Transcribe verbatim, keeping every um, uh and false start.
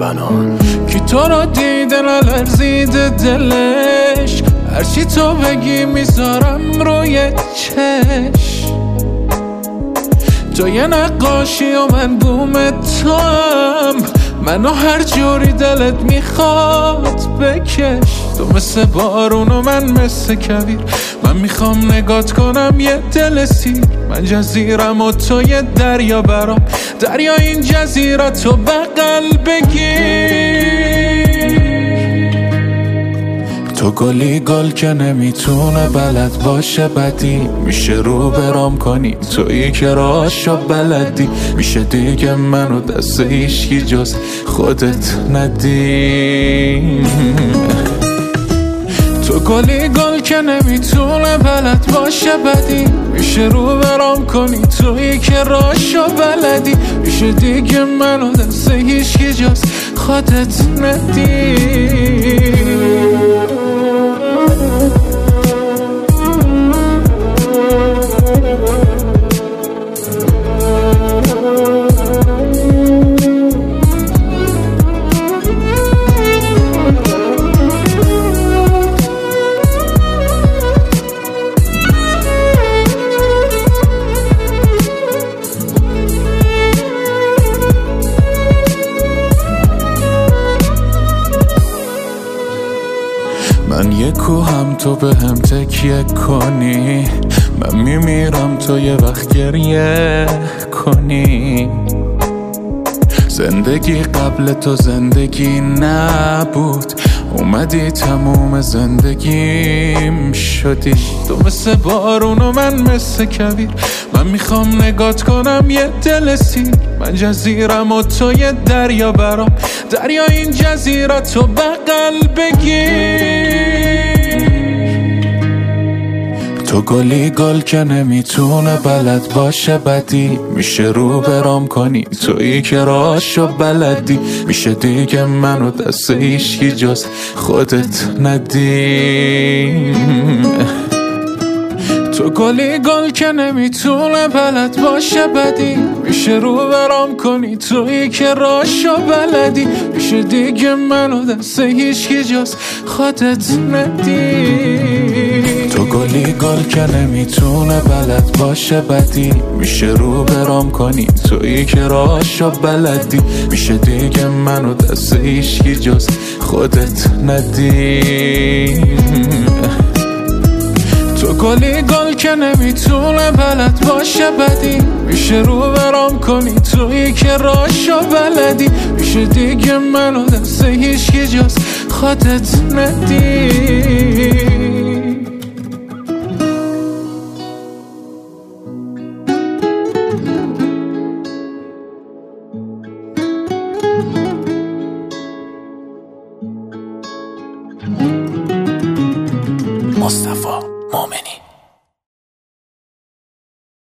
لبنان. کی تو رو دیده نلرزیده دلش، هرچی تو بگی میذارم روی چش. تو یه نقاشی و من بوم تو هم، منو هر جوری دلت میخواد بکش. تو مثل بارون و من مثل کویر، من میخوام نگات کنم یه دل سیر. من جزیرم و تو یه دریا برام، دریا این جزیره تو بغل بگیر. تو گلی گل که نمیتونه بلد باشه بدی، میشه رو برام کنی تویی که راشو بلدی. میشه دیگه منو دست هیچکی جز خودت ندی. تو گلی گل که نمیتونه بلد باشه بدی، میشه رو برام کنی تویی که راشو بلدی. میشه دیگه منو دست هیچکی جز خودت ندی. من یه کوهم تو به هم تکیه کنی، من میمیرم تو یه وقت گریه کنی. زندگی قبل تو زندگی نبود، اومدی تموم زندگیم شدی. تو مثل بارون و من مثل کویر، من میخوام نگات کنم یه دل سیر. من جزیرم و تو یه دریا برام، دریا این جزیره تو بغل بگیر. تو گلی گل که نمیتونه بلد باشه بدی، میشه رو برام کنی تویی که راشو بلدی. میشه دیگه منو دست هیچکی جز خودت ندی. تو گلی گل که نمیتونه بلد باشه بدی، میشه رو برام کنی تویی که راشو بلدی. میشه دیگه منو دست هیچکی جز خودت ندی. تو گلی گل که نمیتونه بلد باشه بدی، میشه رو برام کنی تویی که راشو بلدی. میشه دیگه منو دست هیچکی جز خودت ندی. تو گلی گل که نمیتونه بلد باشه بدی، میشه رو برام کنی تویی که راشو بلدی. میشه دیگه منو دست هیچکی جز خودت ندی. مصطفی مومنی.